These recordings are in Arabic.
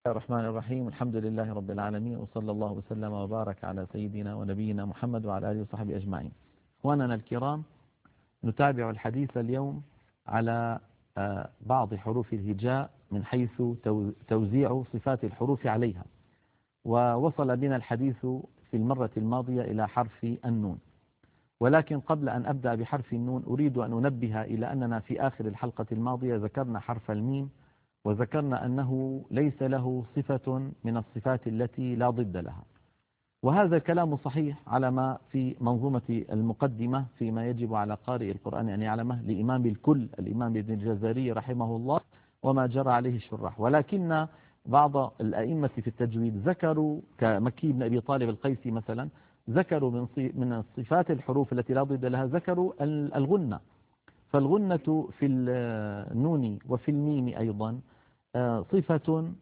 الرحمن الرحيم. الحمد لله رب العالمين، وصلى الله وسلم وبارك على سيدنا ونبينا محمد وعلى آله وصحبه أجمعين. إخواننا الكرام، نتابع الحديث اليوم على بعض حروف الهجاء من حيث توزيع صفات الحروف عليها. ووصل بنا الحديث في المرة الماضية إلى حرف النون، ولكن قبل أن أبدأ بحرف النون أريد أن أنبه إلى أننا في آخر الحلقة الماضية ذكرنا حرف الميم، وذكرنا أنه ليس له صفة من الصفات التي لا ضد لها، وهذا كلام صحيح على ما في منظومة المقدمة فيما يجب على قارئ القرآن أن يعلمه لإمام الكل الإمام ابن الجزري رحمه الله وما جرى عليه الشراح. ولكن بعض الأئمة في التجويد ذكروا كمكي بن أبي طالب القيسي مثلا، ذكروا من صفات الحروف التي لا ضد لها ذكروا الغنة. فالغنة في النون وفي الميم أيضا صفة،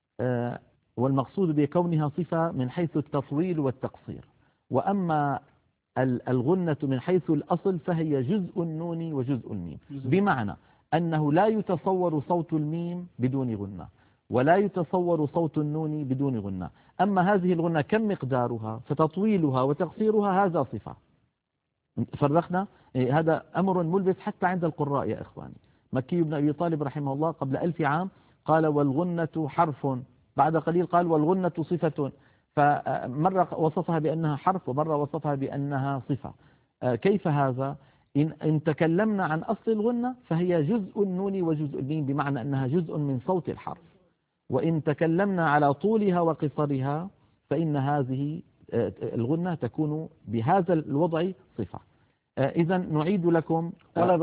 والمقصود بكونها صفة من حيث التطويل والتقصير. وأما الغنة من حيث الأصل فهي جزء النون وجزء الميم، بمعنى أنه لا يتصور صوت الميم بدون غنة، ولا يتصور صوت النون بدون غنة. أما هذه الغنة كم مقدارها، فتطويلها وتقصيرها هذا صفة. فرقنا، هذا أمر ملبس حتى عند القراء يا إخواني. مكي بن أبي طالب رحمه الله قبل 1000 عام قال والغنة حرف، بعد قليل قال والغنة صفة، فمرة وصفها بأنها حرف ومرة وصفها بأنها صفة. كيف هذا؟ إن تكلمنا عن أصل الغنة فهي جزء النون وجزء الميم، بمعنى أنها جزء من صوت الحرف. وإن تكلمنا على طولها وقصرها فإن هذه الغنة تكون بهذا الوضع صفة. إذا نعيد لكم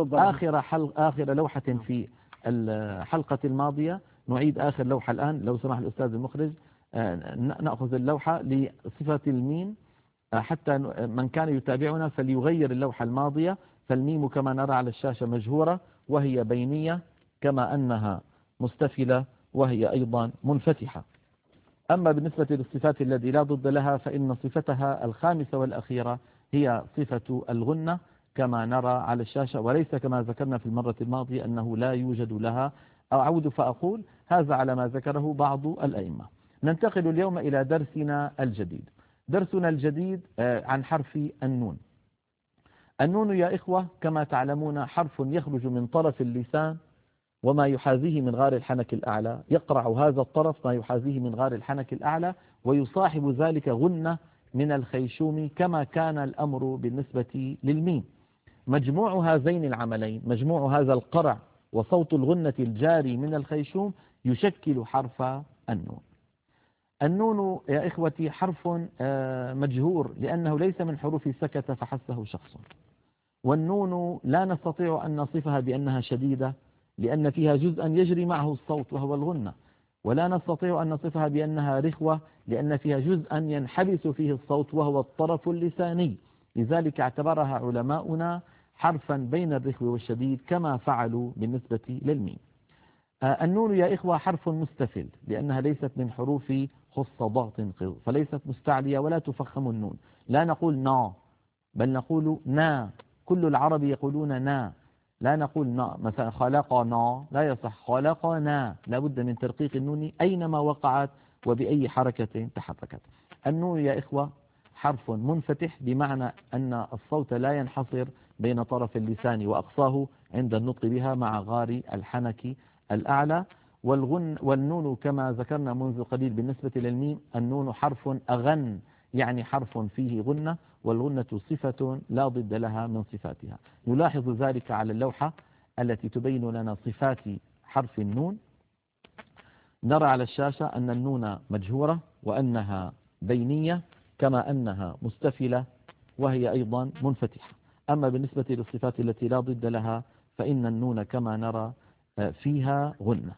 آخر لوحة في الحلقة الماضية، نعيد آخر لوحة الآن لو سمح الأستاذ المخرج. نأخذ اللوحة لصفة الميم حتى من كان يتابعنا فليغير اللوحة الماضية. فالميم كما نرى على الشاشة مجهورة، وهي بينية كما أنها مستفلة وهي أيضا منفتحة. أما بالنسبة للصفات التي لا ضد لها فإن صفتها الخامسة والأخيرة هي صفة الغنة كما نرى على الشاشة، وليس كما ذكرنا في المرة الماضية أنه لا يوجد لها. أعود فأقول هذا على ما ذكره بعض الأئمة. ننتقل اليوم إلى درسنا الجديد. درسنا الجديد عن حرف النون. النون يا إخوة كما تعلمون حرف يخرج من طرف اللسان وما يحاذيه من غار الحنك الأعلى، يقرع هذا الطرف ما يحاذيه من غار الحنك الأعلى، ويصاحب ذلك غنة من الخيشوم كما كان الأمر بالنسبة للميم. مجموع هذين العملين، مجموع هذا القرع وصوت الغنة الجاري من الخيشوم يشكل حرف النون. النون يا إخوتي حرف مجهور لأنه ليس من حروف سكت فحسه شخص. والنون لا نستطيع أن نصفها بأنها شديدة لأن فيها جزءا يجري معه الصوت وهو الغنة، ولا نستطيع أن نصفها بأنها رخوة لأن فيها جزءا ينحبس فيه الصوت وهو الطرف اللساني. لذلك اعتبرها علماؤنا حرفا بين الرخو والشديد كما فعلوا بالنسبة للميم. النون يا إخوة حرف مستفل لأنها ليست من حروف خص ضغط قض، فليست مستعلية ولا تفخم النون. لا نقول نا بل نقول نا. كل العرب يقولون نا، لا نقول نا. مثلا خلقنا لا يصح خلقنا، لا بد من ترقيق النون أينما وقعت وبأي حركة تحركت. النون يا إخوة حرف منفتح بمعنى أن الصوت لا ينحصر بين طرف اللسان وأقصاه عند النطق بها مع غار الحنك الأعلى. والنون كما ذكرنا منذ قليل بالنسبة للميم النون حرف أغن، يعني حرف فيه غنة، والغنة صفة لا ضد لها من صفاتها. نلاحظ ذلك على اللوحة التي تبين لنا صفات حرف النون. نرى على الشاشة أن النون مجهورة وأنها بينية كما أنها مستفلة وهي أيضا منفتحة. أما بالنسبة للصفات التي لا ضد لها فإن النون كما نرى فيها غنة.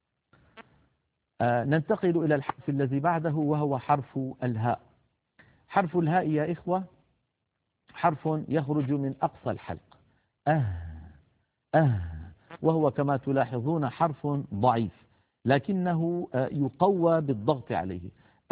ننتقل إلى الحرف الذي بعده وهو حرف الهاء. حرف الهاء يا إخوة حرف يخرج من أقصى الحلق وهو كما تلاحظون حرف ضعيف لكنه يقوى بالضغط عليه.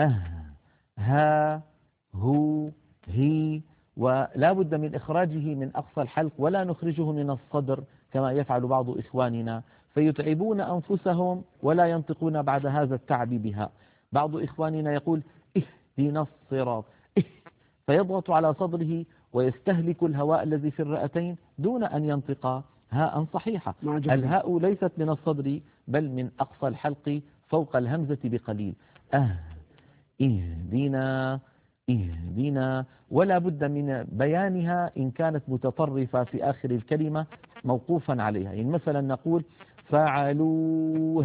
ها هو هي، ولا بد من إخراجه من أقصى الحلق ولا نخرجه من الصدر كما يفعل بعض إخواننا فيتعبون أنفسهم ولا ينطقون بعد هذا التعب بها. بعض إخواننا يقول اهدنا الصراط، فيضغط على صدره ويستهلك الهواء الذي في الرئتين دون أن ينطق هاء صحيحة. الهاء ليست من الصدر بل من أقصى الحلق فوق الهمزة بقليل. اهدنا اهدنا، ولا بد من بيانها إن كانت متطرفة في آخر الكلمة موقوفا عليها. يعني مثلا نقول فعلوه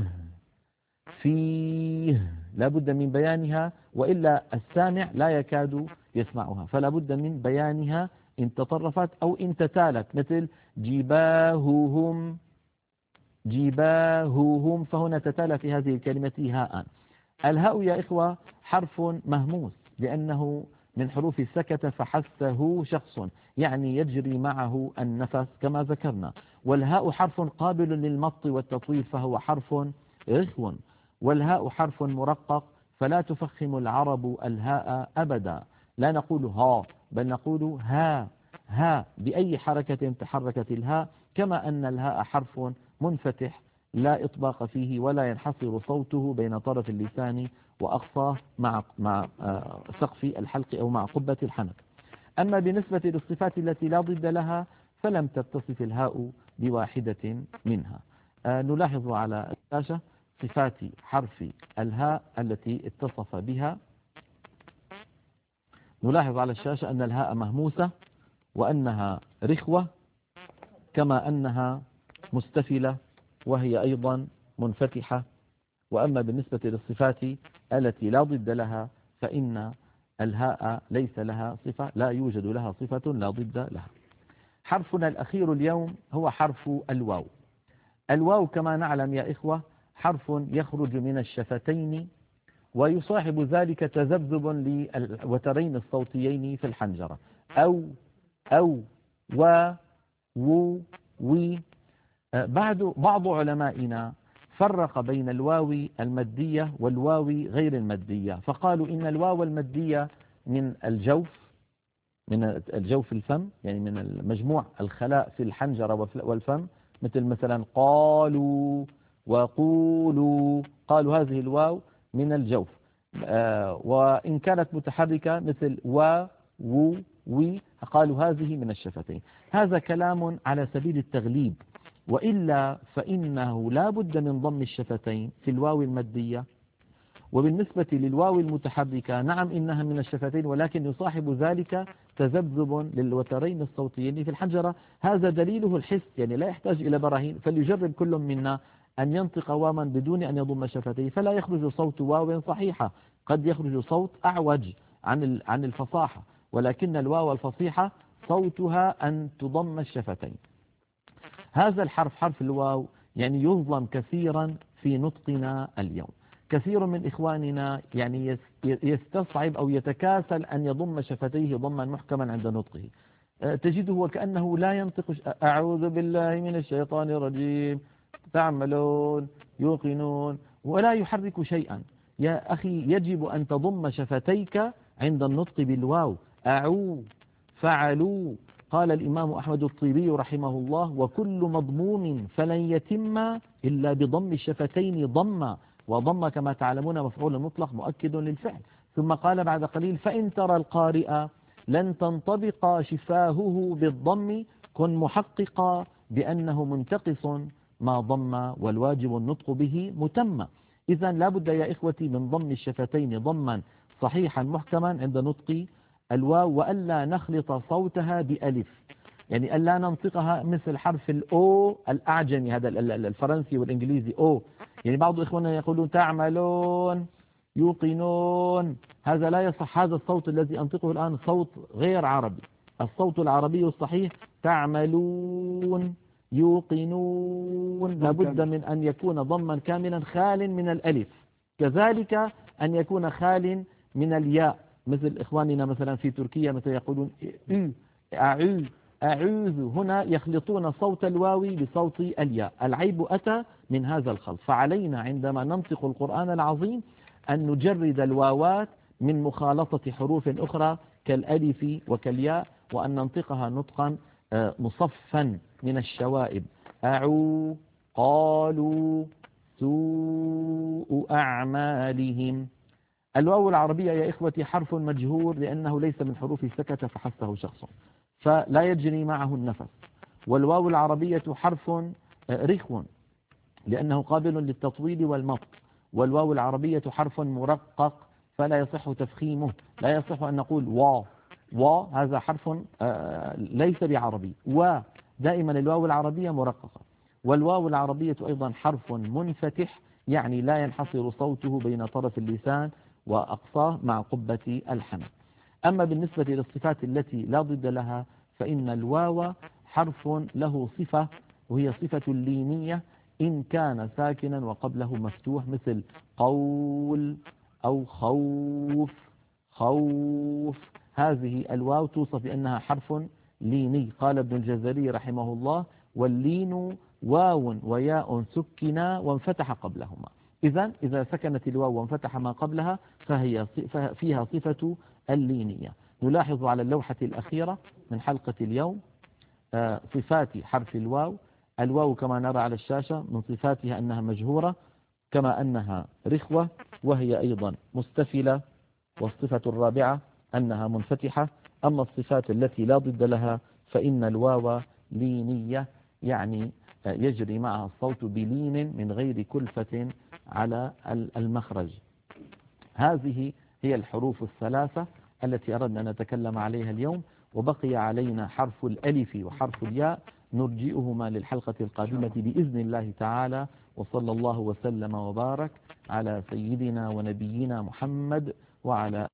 فيه، لا بد من بيانها وإلا السامع لا يكاد يسمعها، فلا بد من بيانها إن تطرفت أو إن تتالت، مثل جباههم جباههم، فهنا تتالى في هذه الكلمة هاء. الهاء يا إخوة حرف مهموس لأنه من حروف السكت فحسه شخص، يعني يجري معه النفس كما ذكرنا. والهاء حرف قابل للمط والتطويل فهو حرف رخو. والهاء حرف مرقق فلا تفخم العرب الهاء أبدا، لا نقول ها بل نقول ها ها بأي حركة تحركت الهاء، كما أن الهاء حرف منفتح لا إطباق فيه ولا ينحصر صوته بين طرف اللسان وأقصاه مع سقف الحلق أو مع قبة الحنك. أما بالنسبة للصفات التي لا ضد لها فلم تتصف الهاء بواحدة منها. نلاحظ على الشاشة صفات حرف الهاء التي اتصف بها. نلاحظ على الشاشة أن الهاء مهموسة وأنها رخوة، كما أنها مستفلة وهي أيضا منفتحة. وأما بالنسبة للصفات التي لا ضد لها فإن الهاء ليس لها صفة، لا يوجد لها صفة لا ضد لها. حرفنا الأخير اليوم هو حرف الواو. الواو كما نعلم يا إخوة حرف يخرج من الشفتين ويصاحب ذلك تذبذب للوترين الصوتيين في الحنجرة، أو و و وي. بعض علمائنا فرق بين الواو المادية والواو غير المادية، فقالوا إن الواو المادية من الجوف الفم، يعني من مجموع الخلاء في الحنجرة والفم، مثلا قالوا وقولوا، قالوا هذه الواو من الجوف. وإن كانت متحركة مثل و وي قالوا هذه من الشفتين. هذا كلام على سبيل التغليب، وإلا فإنه لا بد من ضم الشفتين في الواو المادية. وبالنسبة للواو المتحركة نعم إنها من الشفتين، ولكن يصاحب ذلك تذبذب للوترين الصوتيين في الحنجرة. هذا دليله الحس، يعني لا يحتاج إلى براهين. فليجرب كل منا أن ينطق واوا بدون أن يضم شفتيه، فلا يخرج صوت واو صحيحة، قد يخرج صوت أعوج عن الفصاحة، ولكن الواو الفصيحة صوتها أن تضم الشفتين. هذا الحرف حرف الواو يعني يظلم كثيرا في نطقنا اليوم. كثير من إخواننا يعني يستصعب أو يتكاسل أن يضم شفتيه ضما محكما عند نطقه، تجده وكأنه لا ينطق أعوذ بالله من الشيطان الرجيم تعملون يوقنون، ولا يحرك شيئا. يا أخي يجب أن تضم شفتيك عند النطق بالواو. أعو فعلوا. قال الإمام أحمد الطيبي رحمه الله: وكل مضموم فلن يتم إلا بضم الشفتين ضما، وضم كما تعلمون مفعول مطلق مؤكد للفعل. ثم قال بعد قليل: فإن ترى القارئ لن تنطبق شفاهه بالضم كن محققا بأنه منتقص ما ضم والواجب النطق به متم. إذا لا بد يا إخوتي من ضم الشفتين ضما صحيحا محكما عند نطق الواو، وألا نخلط صوتها بألف، يعني ألا ننطقها مثل حرف الأو الأعجمي هذا الفرنسي والإنجليزي أو. يعني بعض إخواننا يقولون تعملون يوقنون، هذا لا يصح. هذا الصوت الذي أنطقه الآن صوت غير عربي. الصوت العربي الصحيح تعملون يوقنون، لابد من أن يكون ضما كاملا خال من الألف، كذلك أن يكون خال من الياء، مثل إخواننا مثلا في تركيا مثل يقولون أعوذ، هنا يخلطون صوت الواو بصوت الياء. العيب أتى من هذا الخلط. فعلينا عندما ننطق القرآن العظيم أن نجرد الواوات من مخالطة حروف أخرى كالألف وكالياء، وأن ننطقها نطقا مصفا من الشوائب. أعو قالوا سوء أعمالهم. الواو العربية يا إخوتي حرف مجهور لأنه ليس من حروف سكت فحسه شخص، فلا يجري معه النفس. والواو العربية حرف رخو لأنه قابل للتطويل والمط. والواو العربية حرف مرقق فلا يصح تفخيمه، لا يصح أن نقول هذا حرف ليس بعربي، ودائما الواو العربية مرققة. والواو العربية أيضا حرف منفتح، يعني لا ينحصر صوته بين طرف اللسان وأقصاه مع قبة الحنك. أما بالنسبة للصفات التي لا ضد لها فإن الواو حرف له صفة، وهي صفة اللينية إن كان ساكنا وقبله مفتوح، مثل قول أو خوف. هذه الواو توصف بأنها حرف ليني. قال ابن الجزري رحمه الله: واللين واو وياء سكنا وانفتح قبلهما. إذا سكنت الواو وانفتح ما قبلها فيها صفة اللينية. نلاحظ على اللوحة الأخيرة من حلقة اليوم صفات حرف الواو. الواو كما نرى على الشاشة من صفاتها أنها مجهورة، كما أنها رخوة وهي أيضا مستفلة، والصفة الرابعة أنها منفتحة. أما الصفات التي لا ضد لها فإن الواو لينية، يعني يجري معها الصوت بلين من غير كلفة على المخرج. هذه هي الحروف الثلاثة التي أردنا أن نتكلم عليها اليوم، وبقي علينا حرف الألف وحرف الياء نرجئهما للحلقة القادمة بإذن الله تعالى. وصلى الله وسلم وبارك على سيدنا ونبينا محمد وعلى